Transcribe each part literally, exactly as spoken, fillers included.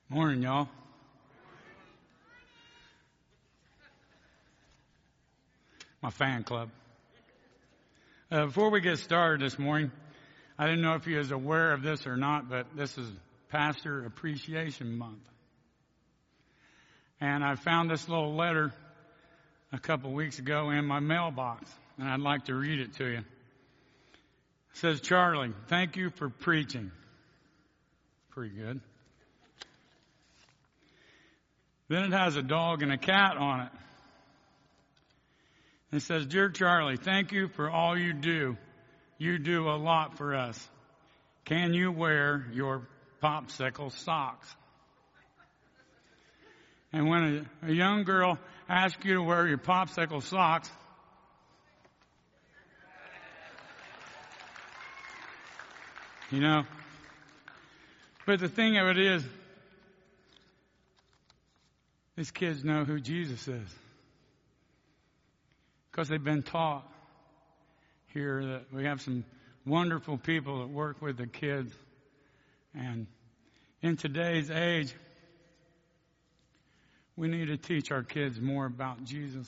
Morning, y'all. My fan club. Uh, before we get started this morning, I didn't know if you was aware of this or not, but this is Pastor Appreciation Month. And I found this little letter a couple weeks ago in my mailbox, and I'd like to read it to you. It says, Charlie, thank you for preaching. Pretty good. Then it has a dog and a cat on it. It says, Dear Charlie, thank you for all you do. You do a lot for us. Can you wear your popsicle socks? And when a, a young girl asks you to wear your popsicle socks, you know, but the thing of it is, these kids know who Jesus is. Because they've been taught here that we have some wonderful people that work with the kids. And in today's age, we need to teach our kids more about Jesus.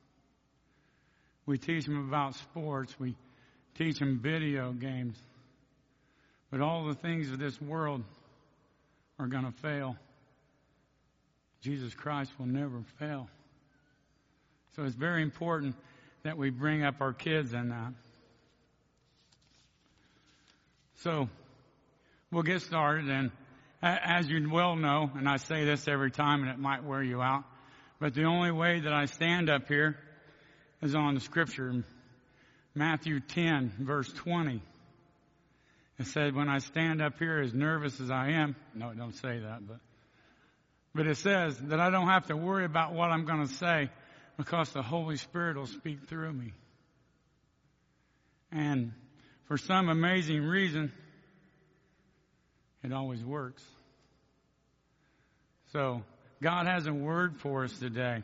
We teach them about sports. We teach them video games. But all the things of this world are going to fail. Jesus Christ will never fail. So it's very important that we bring up our kids in that. So we'll get started. And as you well know, and I say this every time and it might wear you out, but the only way that I stand up here is on the scripture. Matthew ten, verse twenty. It said, when I stand up here as nervous as I am, no, it don't say that, but But it says that I don't have to worry about what I'm going to say because the Holy Spirit will speak through me. And for some amazing reason, it always works. So God has a word for us today.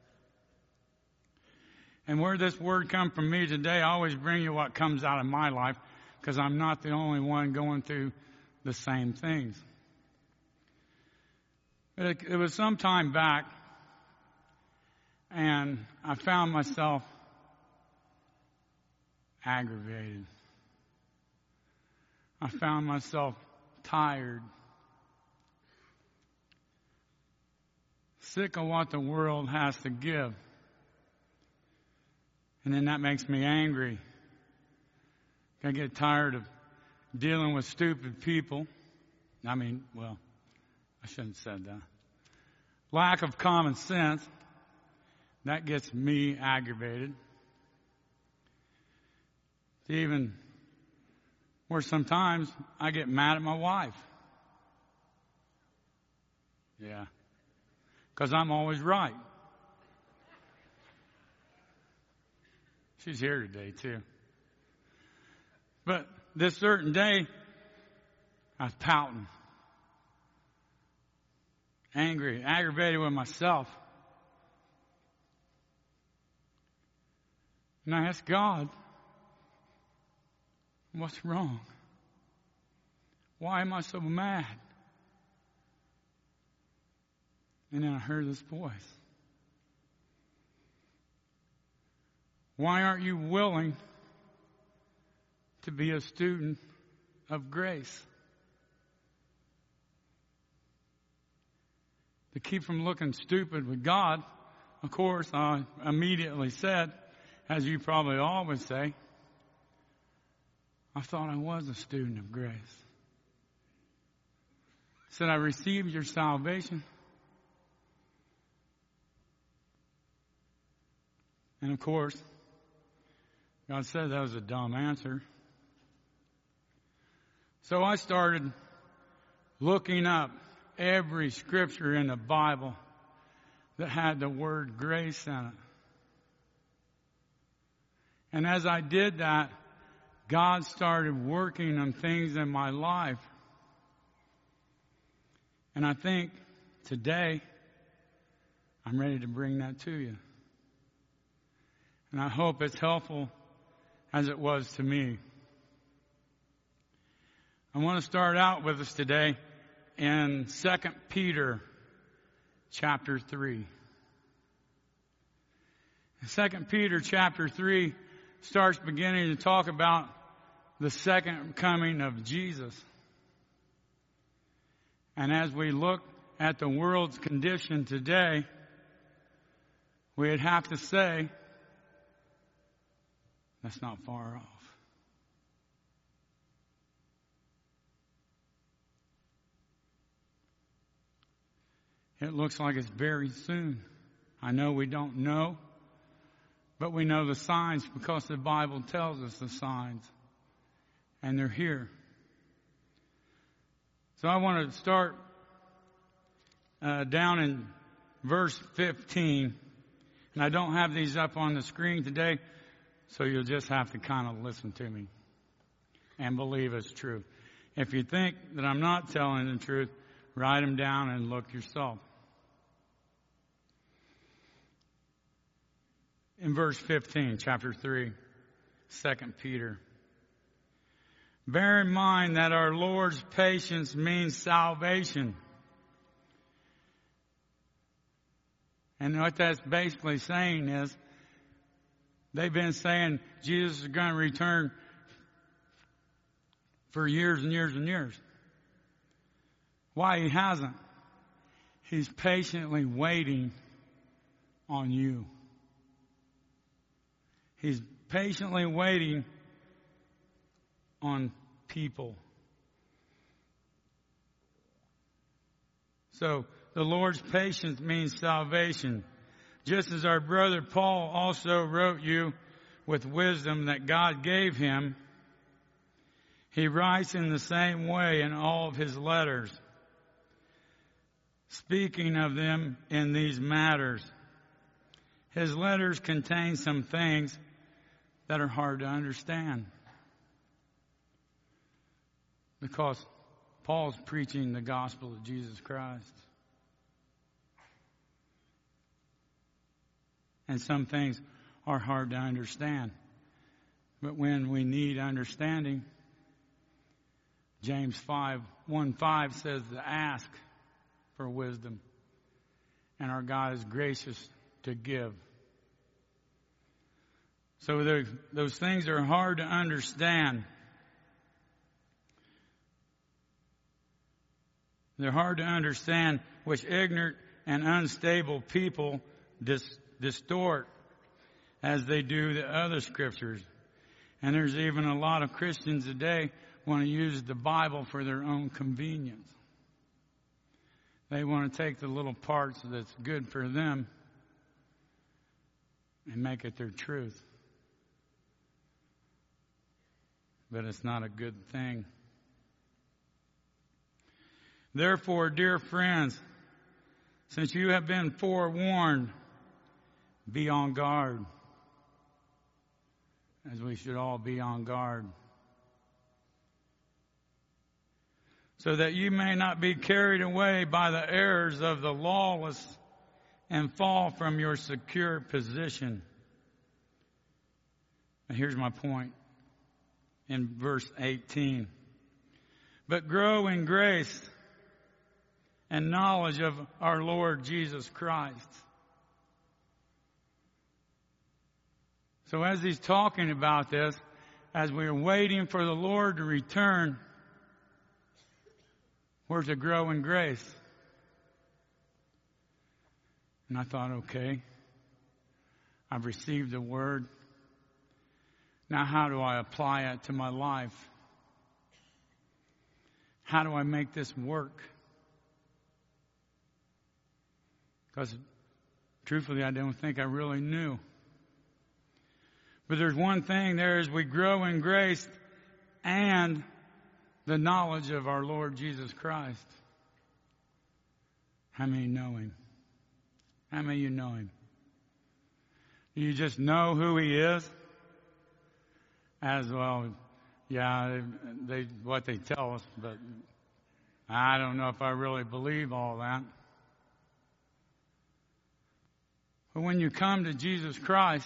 And where this word comes from me today, I always bring you what comes out of my life because I'm not the only one going through the same things. It, it was some time back, and I found myself aggravated. I found myself tired, sick of what the world has to give. And then that makes me angry. I get tired of dealing with stupid people. I mean, well, I shouldn't have said that. Lack of common sense, that gets me aggravated. Even where sometimes I get mad at my wife. Yeah. Because I'm always right. She's here today too. But this certain day, I was pouting. Angry, aggravated with myself. And I asked God, what's wrong? Why am I so mad? And then I heard this voice. Why aren't you willing to be a student of grace? To keep from looking stupid with God, of course, I immediately said, as you probably always say, I thought I was a student of grace. I said, I received your salvation. And of course, God said that was a dumb answer. So I started looking up every scripture in the Bible that had the word grace in it. And as I did that, God started working on things in my life. And I think today I'm ready to bring that to you. And I hope it's helpful as it was to me. I want to start out with us today in Second Peter chapter three. Second Peter chapter three starts beginning to talk about the second coming of Jesus. And as we look at the world's condition today, we'd have to say that's not far off. It looks like it's very soon. I know we don't know, but we know the signs because the Bible tells us the signs, and they're here. So I want to start uh, down in verse fifteen, and I don't have these up on the screen today, so you'll just have to kind of listen to me and believe it's true. If you think that I'm not telling the truth, write them down and look yourself. In verse fifteen, chapter three, Second Peter. Bear in mind that our Lord's patience means salvation. And what that's basically saying is, they've been saying Jesus is going to return for years and years and years. Why he hasn't? He's patiently waiting on you. He's patiently waiting on people. So, the Lord's patience means salvation. Just as our brother Paul also wrote you with wisdom that God gave him, he writes in the same way in all of his letters, speaking of them in these matters. His letters contain some things that are hard to understand, because Paul's preaching the gospel of Jesus Christ. And some things are hard to understand. But when we need understanding, James five, one five says to ask for wisdom. And our God is gracious to give. So those things are hard to understand. They're hard to understand, which ignorant and unstable people dis- distort as they do the other scriptures. And there's even a lot of Christians today want to use the Bible for their own convenience. They want to take the little parts that's good for them and make it their truth. But it's not a good thing. Therefore, dear friends, since you have been forewarned, be on guard, as we should all be on guard, so that you may not be carried away by the errors of the lawless and fall from your secure position. And here's my point in verse eighteen. But grow in grace and knowledge of our Lord Jesus Christ. So as he's talking about this, as we're waiting for the Lord to return, we're to grow in grace. And I thought, okay, I've received the word. Now how do I apply it to my life? How do I make this work? Because truthfully, I don't think I really knew. But there's one thing there is we grow in grace and the knowledge of our Lord Jesus Christ. How many know Him? How many of you know Him? Do you just know who He is? As well, yeah, they, they what they tell us, but I don't know if I really believe all that. But when you come to Jesus Christ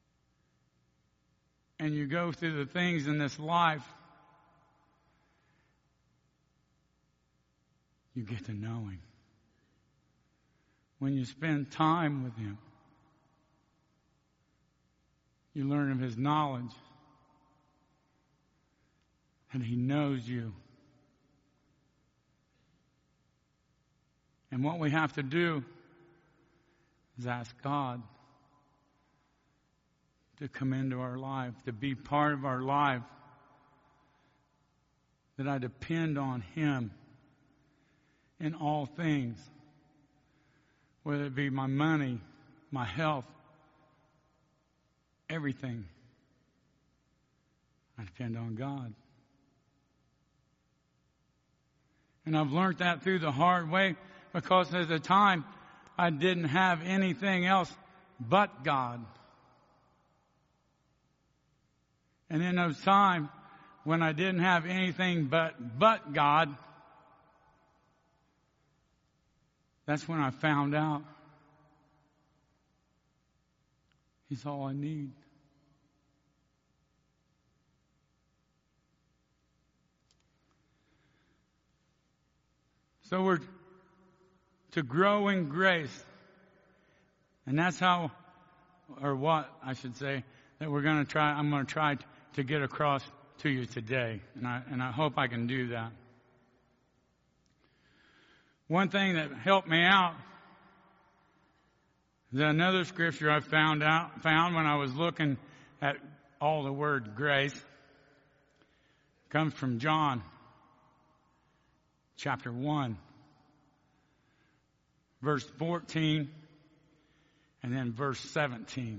and you go through the things in this life you get to know Him. When you spend time with Him, you learn of His knowledge, and He knows you. And what we have to do is ask God to come into our life, to be part of our life, that I depend on Him in all things, whether it be my money, my health, everything. I depend on God. And I've learned that through the hard way, because at the time I didn't have anything else but God. And in those times when I didn't have anything but but God, that's when I found out He's all I need. So we're to grow in grace. And that's how, or what I should say, that we're going to try, I'm going to try to get across to you today. And I, and I hope I can do that. One thing that helped me out is another scripture I found out, found when I was looking at all the word grace. It comes from John chapter one, verse fourteen, and then verse seventeen.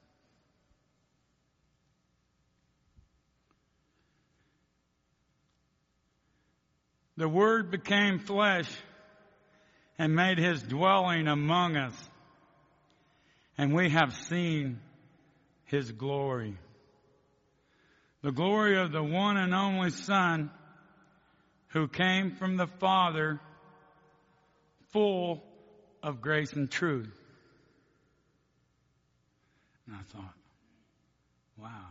The Word became flesh and made His dwelling among us, and we have seen His glory. The glory of the one and only Son, who came from the Father, full of grace and truth. And I thought, wow.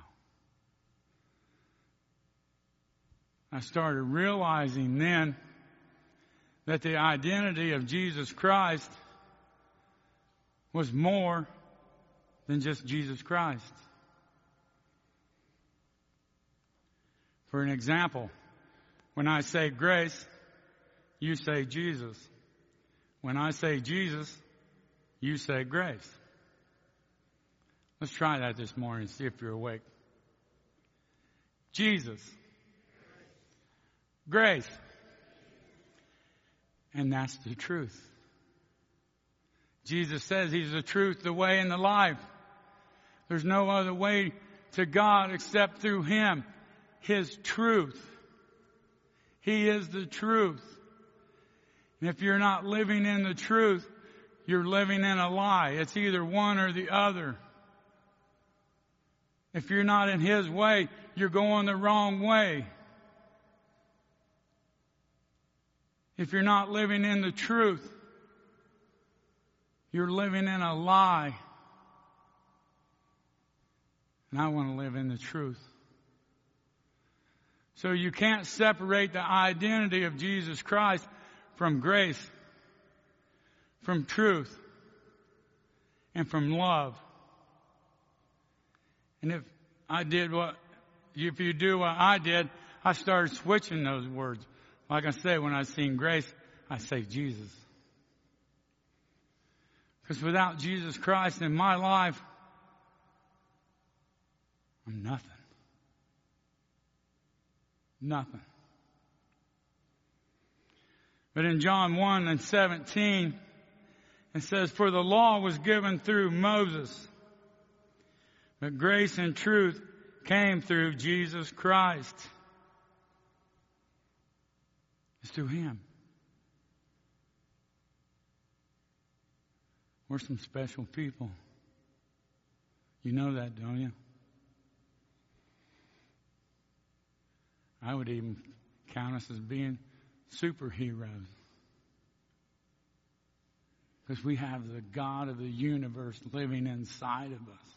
I started realizing then that the identity of Jesus Christ was more than just Jesus Christ. For an example, when I say grace, you say Jesus. When I say Jesus, you say grace. Let's try that this morning, see if you're awake. Jesus. Grace. And that's the truth. Jesus says He's the truth, the way, and the life. There's no other way to God except through Him. His truth. He is the truth. And if you're not living in the truth, you're living in a lie. It's either one or the other. If you're not in His way, you're going the wrong way. If you're not living in the truth, you're living in a lie. And I want to live in the truth. So you can't separate the identity of Jesus Christ from grace, from truth, and from love. And if I did what, if you do what I did, I started switching those words. Like I say, when I sing grace, I say Jesus. Because without Jesus Christ in my life, I'm nothing. Nothing. But in John one and seventeen, it says, "For the law was given through Moses, but grace and truth came through Jesus Christ." It's through Him. We're some special people. You know that, don't you? I would even count us as being superheroes. Because we have the God of the universe living inside of us,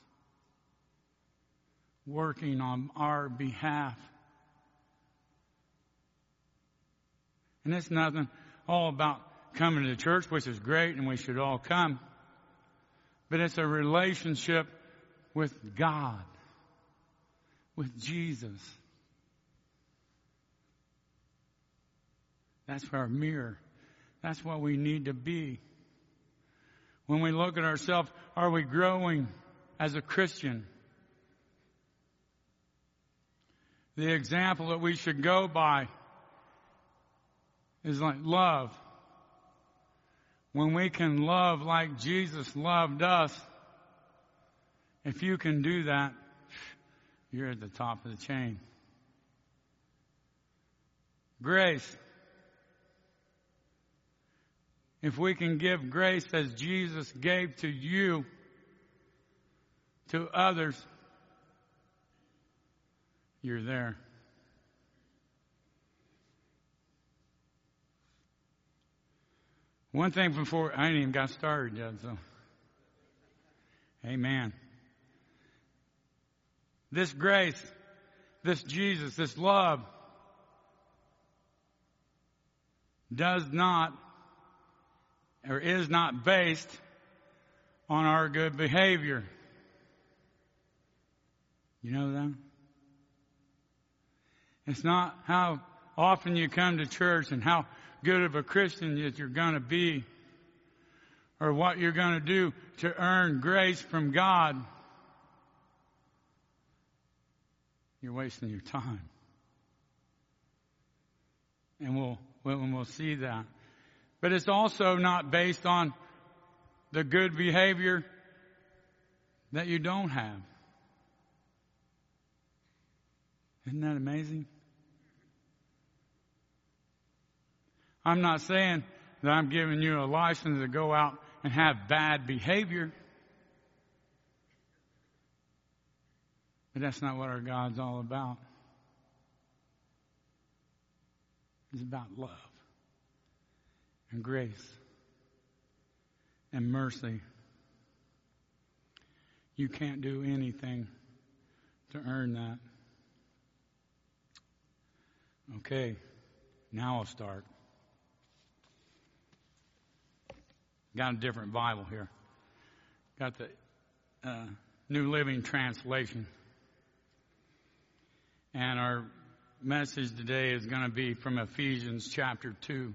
working on our behalf. And it's nothing. all about coming to church, which is great, and we should all come. But it's a relationship with God, with Jesus. That's our mirror. That's what we need to be. When we look at ourselves, are we growing as a Christian? The example that we should go by is like love. When we can love like Jesus loved us, if you can do that, you're at the top of the chain. Grace. If we can give grace as Jesus gave to you, to others, you're there. One thing before, I ain't even got started yet, so. Amen. This grace, this Jesus, this love does not or is not based on our good behavior. You know that? It's not how often you come to church and how good of a Christian that you're going to be or what you're going to do to earn grace from God. You're wasting your time. And we'll, we'll, we'll see that. But it's also not based on the good behavior that you don't have. Isn't that amazing? I'm not saying that I'm giving you a license to go out and have bad behavior. But that's not what our God's all about. It's about love and grace and mercy. You can't do anything to earn that. Okay, now I'll start. Got a different Bible here. Got the uh, New Living Translation. And our message today is going to be from Ephesians chapter two.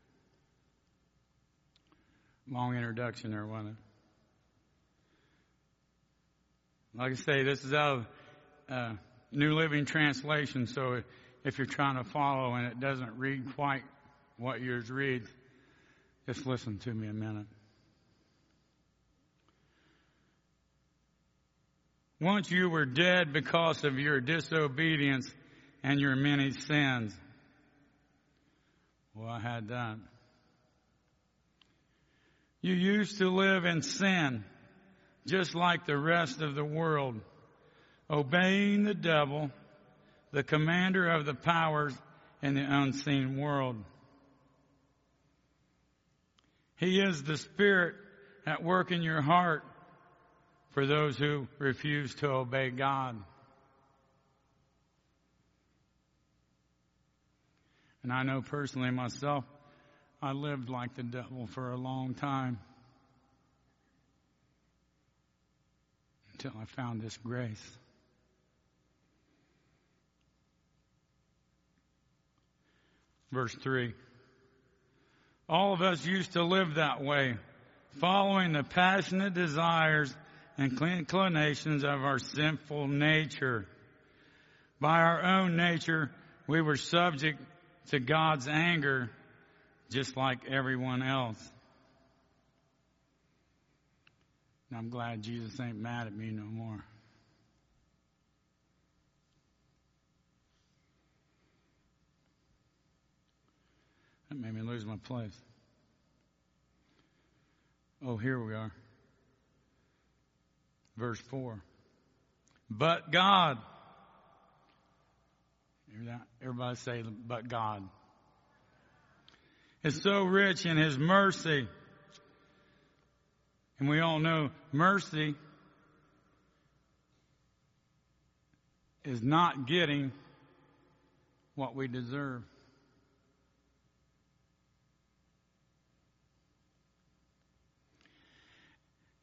Long introduction there, wasn't it? Like I say, this is out of uh, New Living Translation, so if you're trying to follow and it doesn't read quite what yours reads, just listen to me a minute. Once you were dead because of your disobedience and your many sins. Well, I had that. You used to live in sin, just like the rest of the world, obeying the devil, the commander of the powers in the unseen world. He is the Spirit at work in your heart for those who refuse to obey God. And I know personally myself, I lived like the devil for a long time until I found this grace. Verse three. All of us used to live that way, following the passionate desires and inclinations of our sinful nature. By our own nature, we were subject to God's anger, just like everyone else. And I'm glad Jesus ain't mad at me no more. That made me lose my place. Oh, here we are. Verse four. But God. Everybody say, but God. Is so rich in His mercy. And we all know mercy is not getting what we deserve.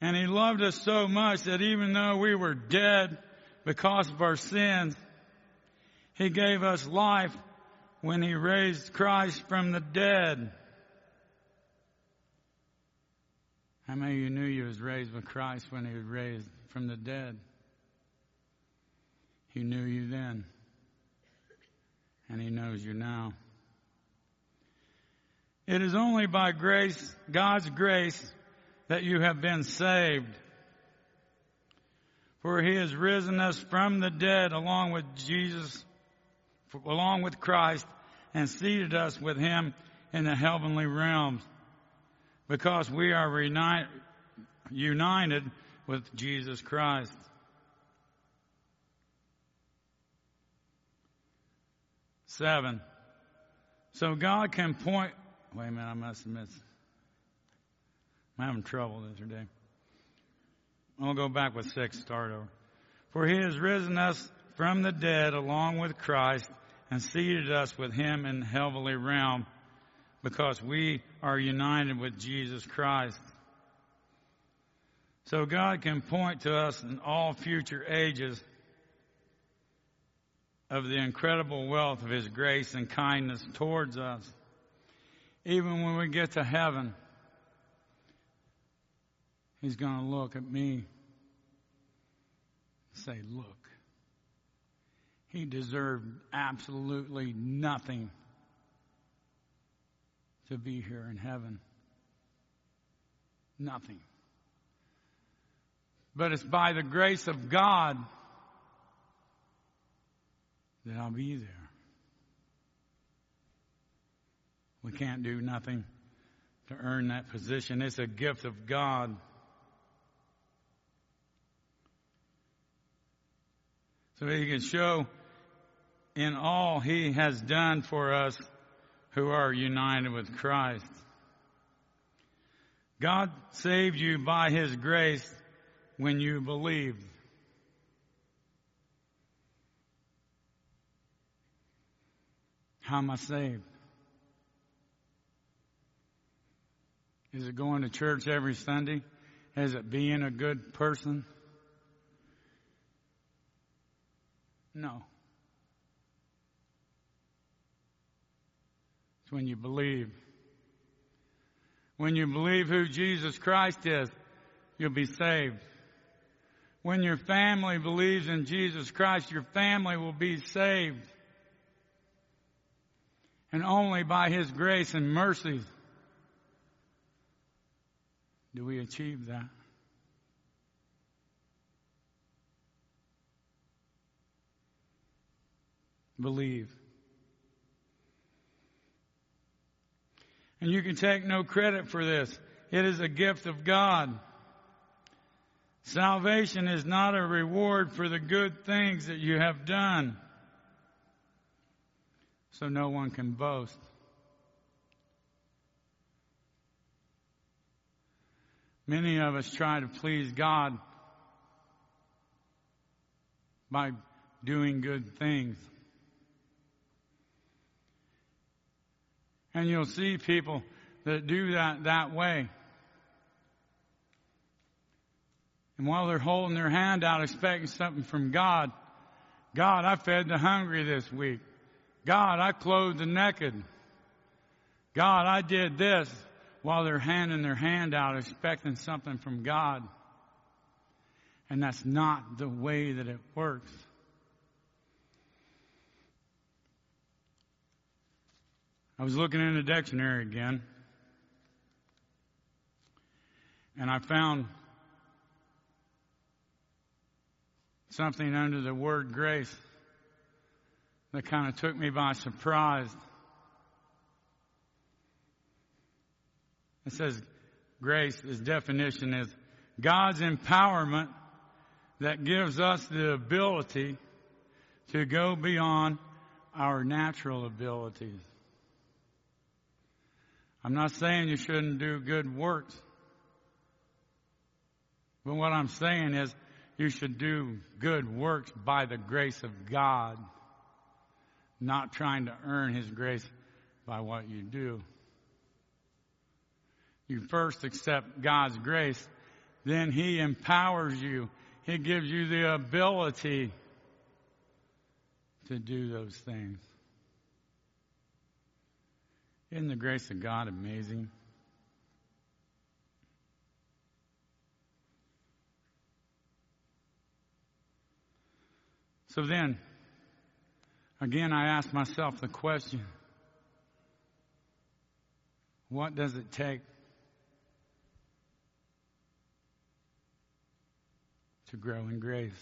And he loved us so much that even though we were dead because of our sins, he gave us life when he raised Christ from the dead. How many of you knew you was raised with Christ when he was raised from the dead? He knew you then, and he knows you now. It is only by grace, God's grace, that you have been saved. For he has risen us from the dead along with Jesus, along with Christ, and seated us with him in the heavenly realms, because we are reuni- united with Jesus Christ. Seven. So God can point... Wait a minute, I must have missed... I'm having trouble this day. I'll go back with six, start over. For he has risen us from the dead along with Christ and seated us with him in the heavenly realm, because we are united with Jesus Christ. So God can point to us in all future ages of the incredible wealth of his grace and kindness towards us. Even when we get to heaven, he's going to look at me and say, look, he deserved absolutely nothing to be here in heaven. Nothing. But it's by the grace of God that I'll be there. We can't do nothing to earn that position. It's a gift of God. So he can show in all he has done for us who are united with Christ. God saved you by his grace when you believed. How am I saved? Is it going to church every Sunday? Is it being a good person? No. It's when you believe. When you believe who Jesus Christ is, you'll be saved. When your family believes in Jesus Christ, your family will be saved. And only by his grace and mercy do we achieve that. Believe. And you can take no credit for this. It is a gift of God. Salvation is not a reward for the good things that you have done, so no one can boast. Many of us try to please God by doing good things. And you'll see people that do that that way. And while they're holding their hand out expecting something from God, God, I fed the hungry this week. God, I clothed the naked. God, I did this, while they're handing their hand out expecting something from God. And that's not the way that it works. I was looking in the dictionary again, and I found something under the word grace that kind of took me by surprise. It says grace, its definition is God's empowerment that gives us the ability to go beyond our natural abilities. I'm not saying you shouldn't do good works, but what I'm saying is you should do good works by the grace of God, not trying to earn his grace by what you do. You first accept God's grace, then He empowers you. He gives you the ability to do those things. Isn't the grace of God amazing? So then, again, I ask myself the question, what does it take to grow in grace?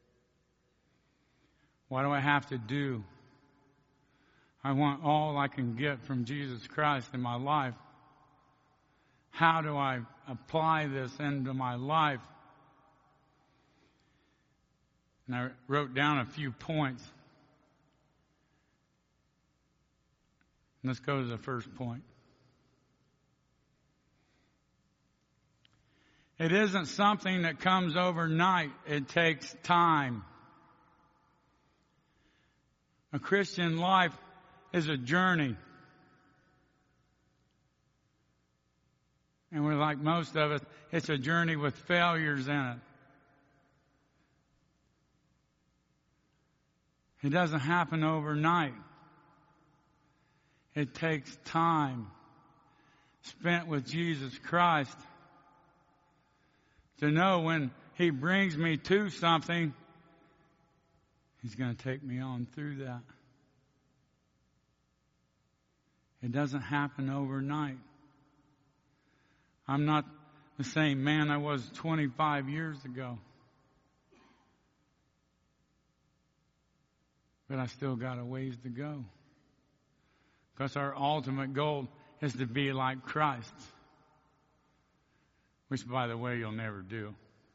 What do I have to do? I want all I can get from Jesus Christ in my life. How do I apply this into my life? And I wrote down a few points. Let's go to the first point. It isn't something that comes overnight. It takes time. A Christian life is a journey. And we're like most of us, it's a journey with failures in it. It doesn't happen overnight. It takes time spent with Jesus Christ to know when He brings me to something, He's going to take me on through that. It doesn't happen overnight. I'm not the same man I was twenty-five years ago. But I still got a ways to go. Because our ultimate goal is to be like Christ. Which, by the way, you'll never do.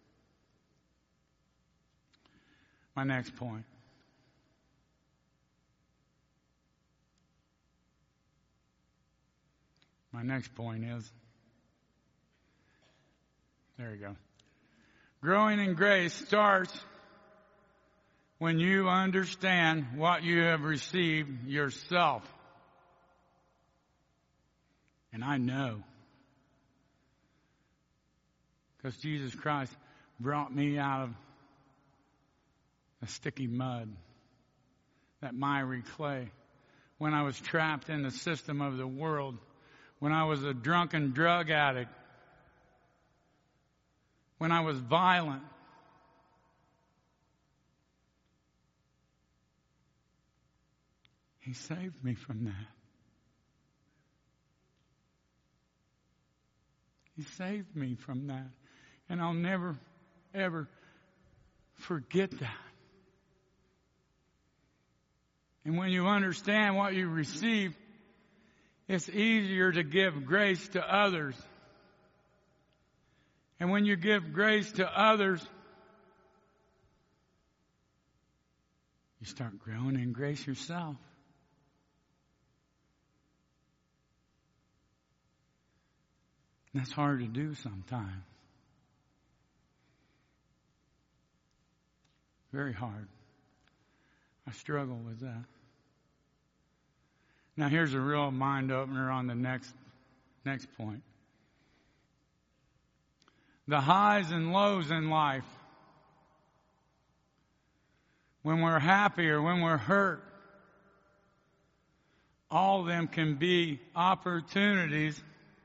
My next point. My next point is, there you go. Growing in grace starts when you understand what you have received yourself. And I know, because Jesus Christ brought me out of the sticky mud, that miry clay, when I was trapped in the system of the world, when I was a drunken drug addict, when I was violent. He saved me from that. He saved me from that. And I'll never, ever forget that. And when you understand what you receive, it's easier to give grace to others. And when you give grace to others, you start growing in grace yourself. That's hard to do sometimes. Very hard. I struggle with that. Now here's a real mind opener on the next next point. The highs and lows in life. When we're happy or when we're hurt, all of them can be opportunities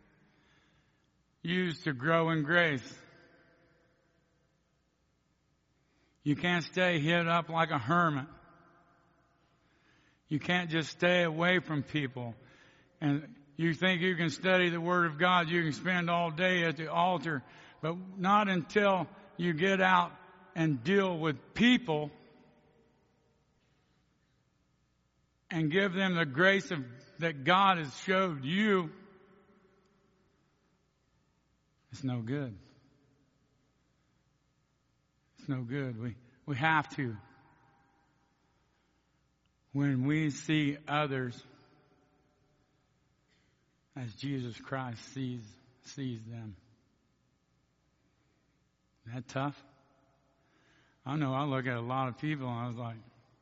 used to grow in grace. You can't stay hid up like a hermit. You can't just stay away from people. And you think you can study the Word of God, you can spend all day at the altar, but not until you get out and deal with people and give them the grace of, that God has showed you. It's no good. It's no good. We we have to. When we see others as Jesus Christ sees sees them. Isn't that tough? I know I look at a lot of people and I was like,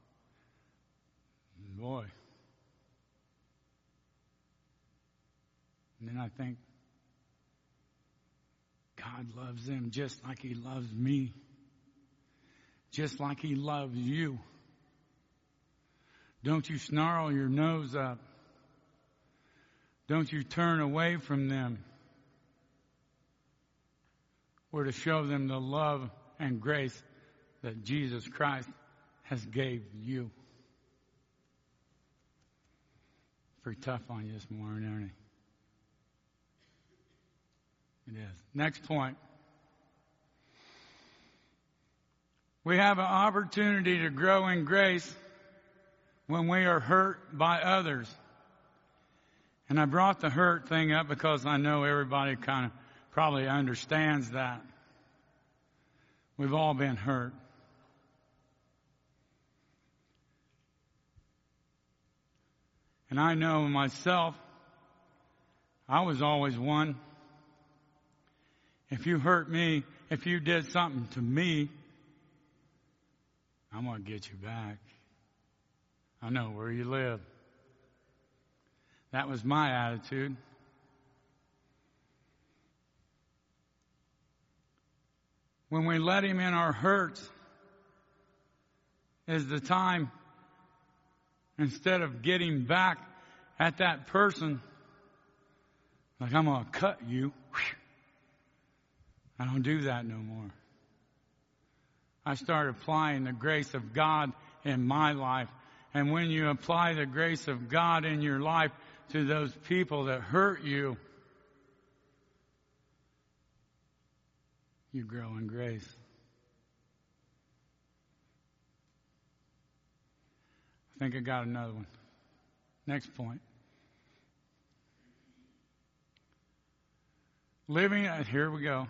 boy. And then I think, God, God loves them just like He loves me. Just like He loves you. Don't you snarl your nose up. Don't you turn away from them. We're to show them the love and grace that Jesus Christ has gave you. Pretty tough on you this morning, isn't it? It is. Next point. We have an opportunity to grow in grace when we are hurt by others. And I brought the hurt thing up because I know everybody kind of probably understands that. We've all been hurt. And I know myself, I was always one. If you hurt me, if you did something to me, I'm going to get you back. I know where you live. That was my attitude. When we let Him in our hurts is the time, instead of getting back at that person, like I'm going to cut you, I don't do that no more. I start applying the grace of God in my life. And when you apply the grace of God in your life to those people that hurt you, you grow in grace. I think I got another one. Next point. Living, here we go.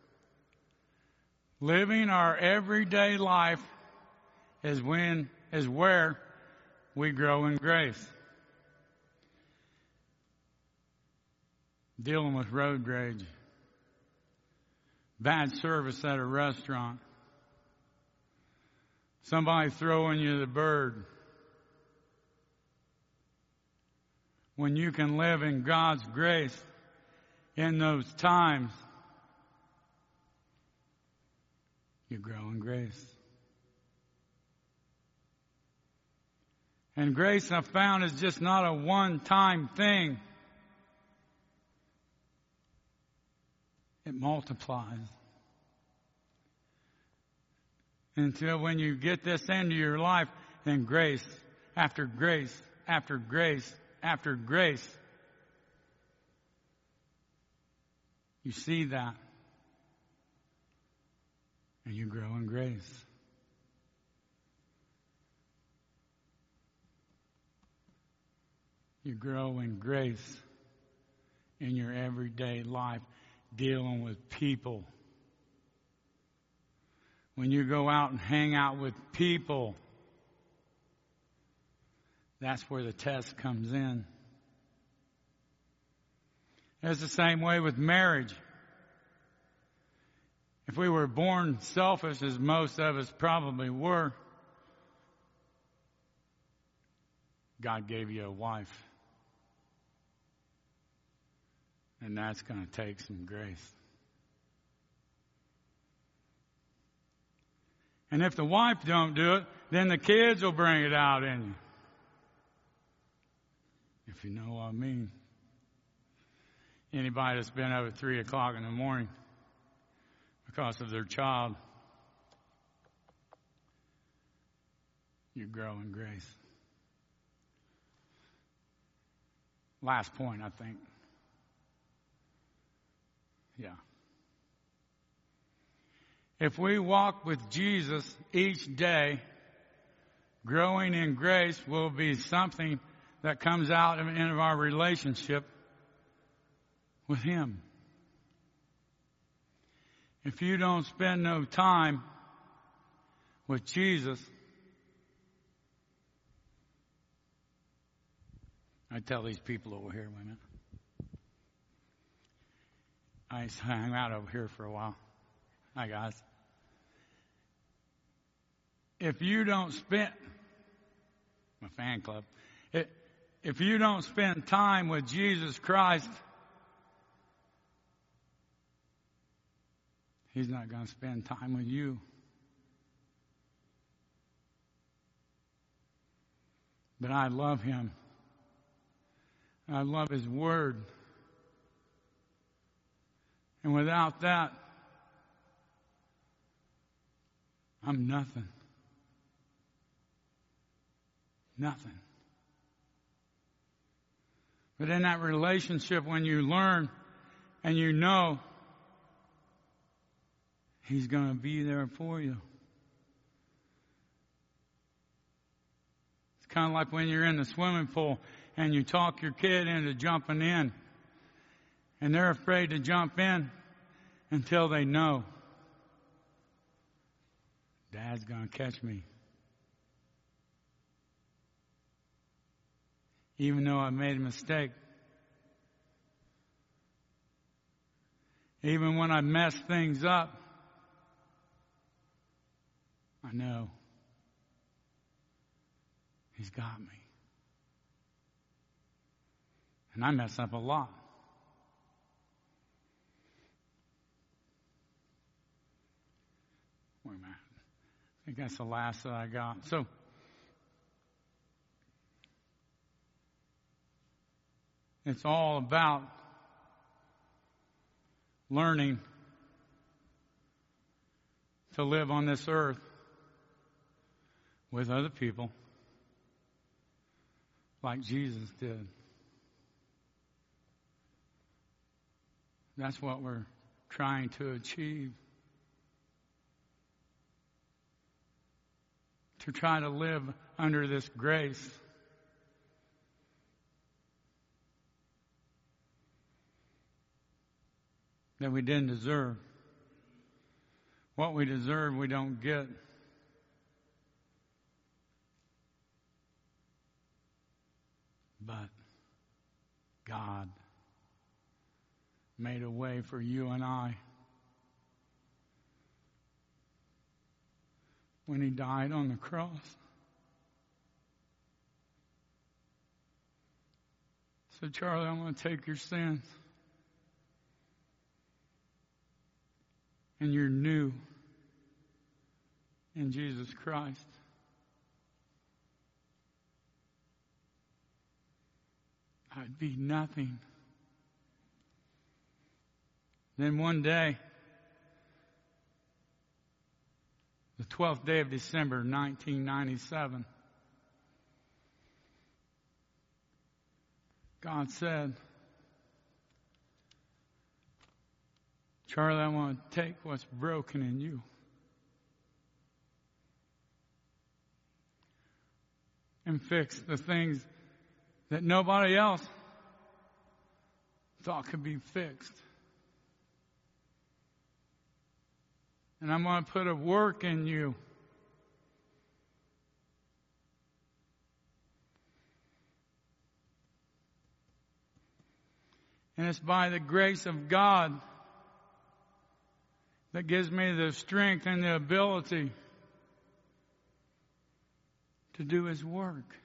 Living our everyday life is when, is where we grow in grace. Dealing with road rage. Bad service at a restaurant. Somebody throwing you the bird. When you can live in God's grace in those times, you grow in grace. And grace, I've found, is just not a one-time thing. It multiplies. Until when you get this into your life, then grace after grace after grace after grace. You see that. And you grow in grace. You grow in grace in your everyday life, dealing with people. When you go out and hang out with people, that's where the test comes in. It's the same way with marriage. If we were born selfish, as most of us probably were, God gave you a wife. And that's going to take some grace. And if the wife don't do it, then the kids will bring it out in you. If you know what I mean. Anybody that's been up at three o'clock in the morning because of their child, you grow in grace. Last point, I think. Yeah. If we walk with Jesus each day, growing in grace will be something that comes out of, of our relationship with Him. If you don't spend no time with Jesus, I tell these people over here, wait a minute. I hung out over here for a while. Hi, guys. If you don't spend, my fan club, it, if you don't spend time with Jesus Christ, He's not going to spend time with you. But I love him. I love his word. And without that, I'm nothing. Nothing. But in that relationship, when you learn and you know he's going to be there for you. It's kind of like when you're in the swimming pool and you talk your kid into jumping in. And they're afraid to jump in until they know Dad's going to catch me. Even though I made a mistake. Even when I mess things up, I know he's got me. And I mess up a lot. Wait a minute. I think that's the last that I got. So, it's all about learning to live on this earth with other people like Jesus did. That's what we're trying to achieve. To try to live under this grace. That we didn't deserve. What we deserve, we don't get. But God made a way for you and I when he died on the cross. So, Charlie, I'm going to take your sins. And you're new in Jesus Christ. I'd be nothing. Then one day, the twelfth day of December, nineteen ninety-seven, God said, Charlie, I want to take what's broken in you. And fix the things that nobody else thought could be fixed. And I'm going to put a work in you. And it's by the grace of God that gives me the strength and the ability to do his work.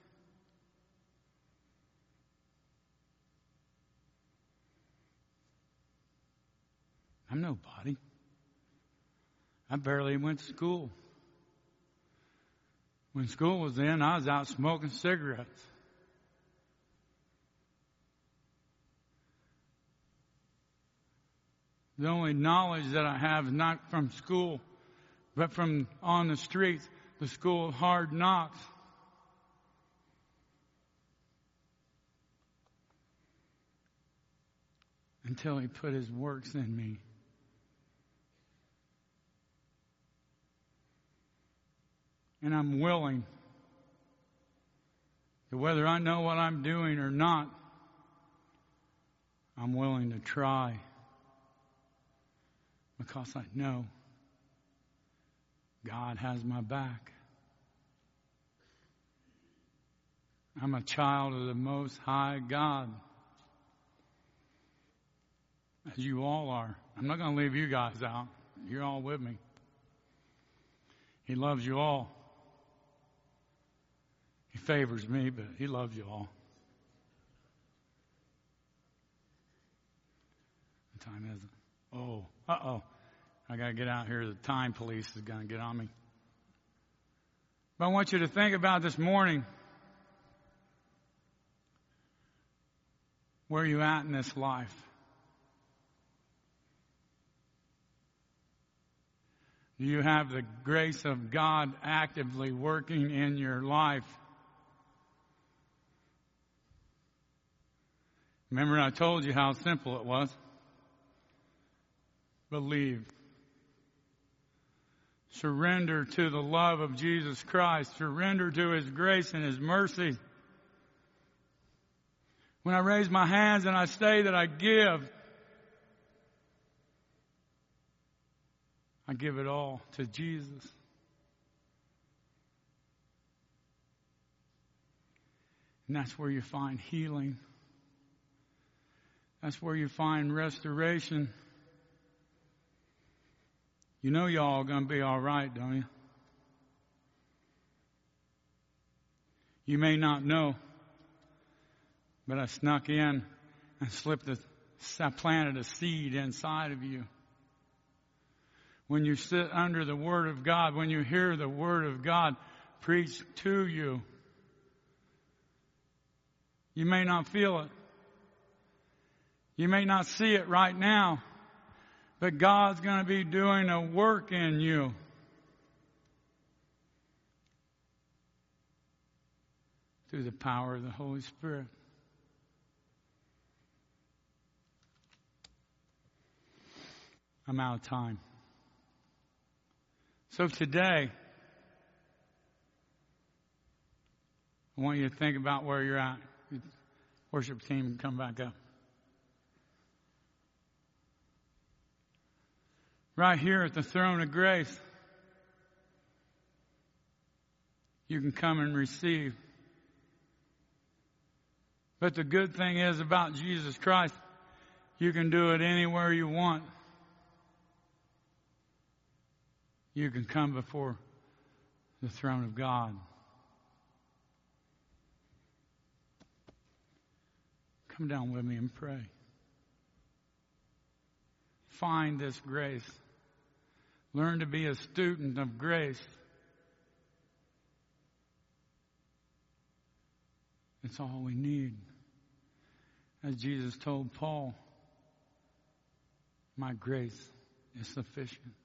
I'm nobody. I barely went to school. When school was in, I was out smoking cigarettes. The only knowledge that I have is not from school, but from on the streets, the school of hard knocks. Until he put his works in me. And I'm willing to, whether I know what I'm doing or not, I'm willing to try. Because I know God has my back. I'm a child of the Most High God. As you all are. I'm not going to leave you guys out. You're all with me. He loves you all. He favors me, but he loves you all. What time is it? Oh, uh-oh. I got to get out here. The time police is going to get on me. But I want you to think about this morning. Where are you at in this life? Do you have the grace of God actively working in your life? Remember I told you how simple it was? Believe. Surrender to the love of Jesus Christ. Surrender to His grace and His mercy. When I raise my hands and I say that I give, I give it all to Jesus. And that's where you find healing. That's where you find restoration. You know y'all are going to be all right, don't you? You may not know, but I snuck in and slipped a, I planted a seed inside of you. When you sit under the Word of God, when you hear the Word of God preached to you, you may not feel it. You may not see it right now, but God's going to be doing a work in you. Through the power of the Holy Spirit. I'm out of time. So today, I want you to think about where you're at. Worship team can come back up. Right here at the throne of grace, you can come and receive. But the good thing is about Jesus Christ, you can do it anywhere you want. You can come before the throne of God. Come down with me and pray. Find this grace. Learn to be a student of grace. It's all we need. As Jesus told Paul, my grace is sufficient.